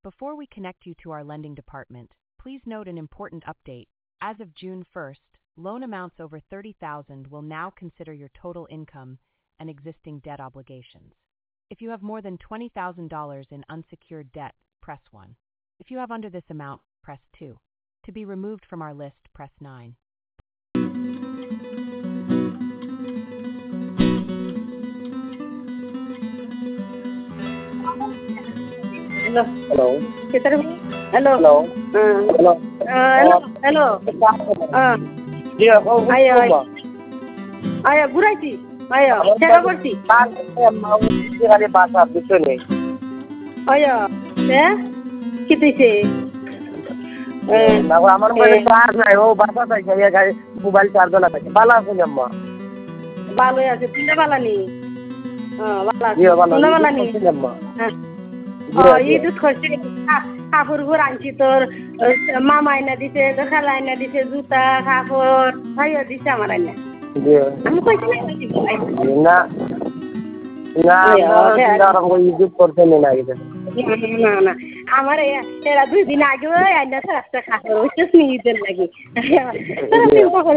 Before we connect you to our lending department, please note an important update. As of June 1st, loan amounts over $30,000 will now consider your total income and existing debt obligations. If you have more than $20,000 in unsecured debt, press 1. If you have under this amount, press 2. To be removed from our list, press 9. Hello. Hello. Hello. Hello. Hello. Hello. Hello. Hello. Dia kau Ayo. apa? Ayo, gurati. Ayo, cakap kursi. Mau kali bahasa itu nih. Ayo. Kita sih. Nah, আমার মোবাইলে charge নাই ও বাসা থেকে গাড়ি mobile charge না থাকে ভালো আছে আম্মা ভালোই আছে তুই ভালো নি ভালো আছে ভালো ভালো নি আম্মা এই দুধ খাচ্ছি কাপড় আনছি তোর মামা এনে দিছে তোর খালা এনে দিছে জুতা কাপড় ভাইয়া দিছে আমার এনে আমি কইছি না না আমরা ইউজ করতে না না না আমার এরা 2 দিন আগে আইনা রাস্তা কাপড় ওইটা নিজের লাগি